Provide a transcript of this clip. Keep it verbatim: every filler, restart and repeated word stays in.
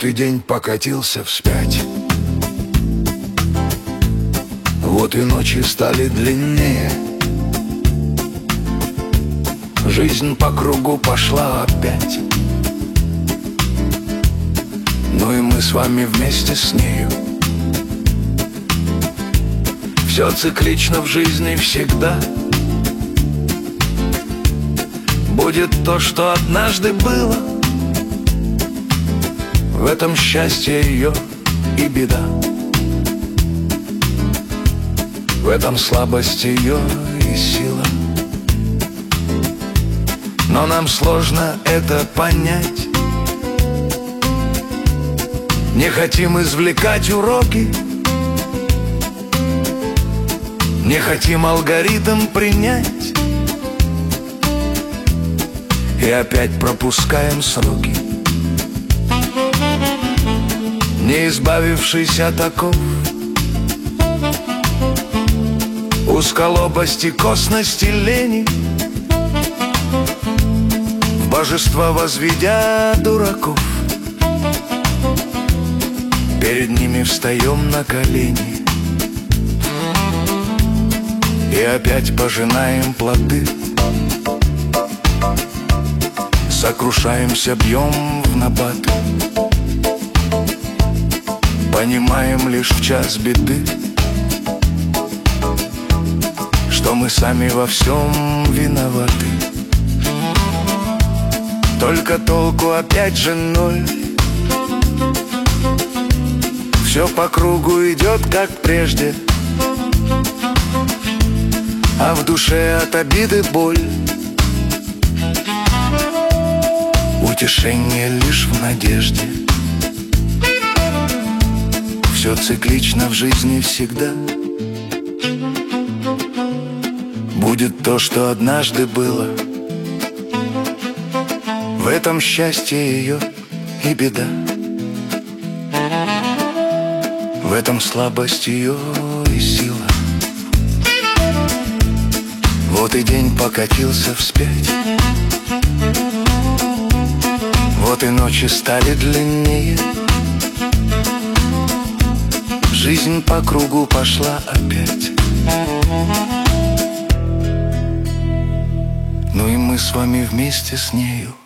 Вот и день покатился вспять, вот и ночи стали длиннее. Жизнь по кругу пошла опять, ну и мы с вами вместе с нею. Все циклично в жизни всегда. Будет то, что однажды было. В этом счастье ее и беда, в этом слабость ее и сила. Но нам сложно это понять. Не хотим извлекать уроки, не хотим алгоритм принять, и опять пропускаем сроки, не избавившись от оков узколобости, косности, лени, в божества возведя дураков. Перед ними встаем на колени и опять пожинаем плоды. Сокрушаемся, бьем в набат, понимаем лишь в час беды, что мы сами во всем виноваты. Только толку опять же ноль. Все по кругу идет, как прежде, а в душе от обиды боль. Утешение лишь в надежде. Все циклично в жизни всегда. Будет то, что однажды было. В этом счастье ее и беда, в этом слабость ее и сила. Вот и день покатился вспять, вот и ночи стали длиннее. Жизнь по кругу пошла опять, ну и мы с вами вместе с нею.